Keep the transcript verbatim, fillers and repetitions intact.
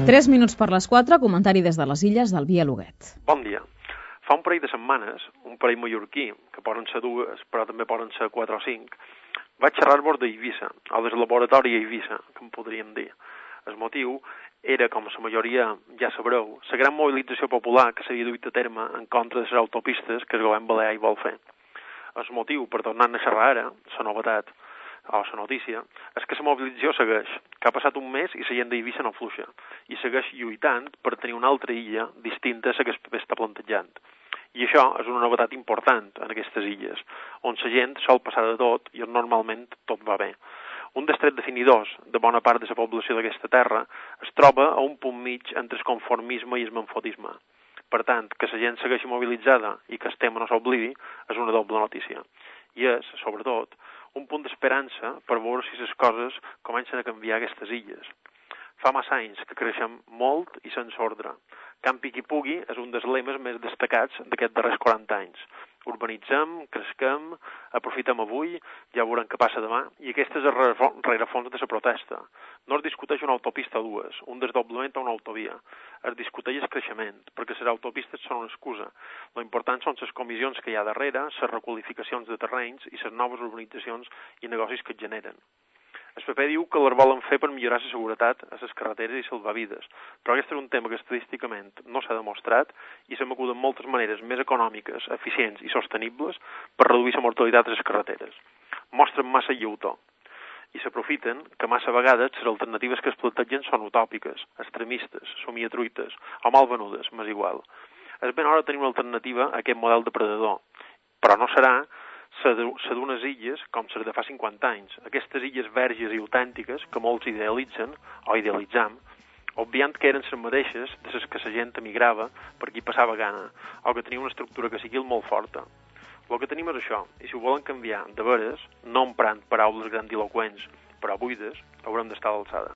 Tres minuts per les quatre, comentari des de les Illes del Biel Huguet. Bon dia. Fa un parell de setmanes, un parell mallorquí, que poden ser dues, però també poden ser quatre o cinc, vaig xerrar-vos d'Eivissa, o del laboratori Eivissa, que en podríem dir. El motiu era, com la majoria ja sabreu, la gran mobilització popular que s'havia duit a terme en contra de les autopistes que el govern balear hi vol fer. El motiu, per tornar a xerrar ara, la novetat, o la notícia, és que la mobilització segueix, que ha passat un mes i la gent d'Eivissa no fluixa, i segueix lluitant per tenir una altra illa distinta a la que es està plantejant. I això és una novetat important en aquestes illes, on la gent sol passar de tot i on normalment tot va bé. Un dels trets definidors de bona part de la població d'aquesta terra es troba a un punt mig entre el conformisme i el manfotisme. Per tant, que la gent segueixi mobilitzada i que el tema no s'oblidi és una doble notícia. I és, sobretot, un punt d'esperança per veure si les coses comencen a canviar aquestes illes. Fa massa anys que creixem molt i sense ordre. Campi qui pugui és un dels lemes més destacats d'aquests darrers quaranta anys. Urbanitzem, cresquem, aprofitem avui, ja veurem què passa demà, i aquest és el rerefons de la protesta. No es discuteix una autopista o dues, un desdoblament o una autovia. Es discuteix el creixement, perquè les autopistes són una excusa. Lo important són les comissions que hi ha darrere, les requalificacions de terrenys i les noves urbanitzacions i negocis que es generen. El P P diu que les volen fer per millorar la seguretat a les carreteres i salvar vides, però aquest és un tema que estadísticament no s'ha demostrat i se m'acuden moltes maneres més econòmiques, eficients i sostenibles per reduir la mortalitat a les carreteres. Mostren massa lleutó i s'aprofiten que massa vegades les alternatives que es plantegen són utòpiques, extremistes, somiatruites o mal venudes, m'és igual. És ben hora de tenir una alternativa a aquest model depredador, però no serà la d'unes illes com les de fa cinquanta anys, aquestes illes verges i autèntiques que molts idealitzen, o idealitzam, obviant que eren les mateixes de les que la gent emigrava per qui passava gana, o que tenia una estructura que sigui molt forta. El que tenim és això, i si ho volen canviar de veres, no emprant paraules grandiloquents, però buides, haurem d'estar a l'alçada.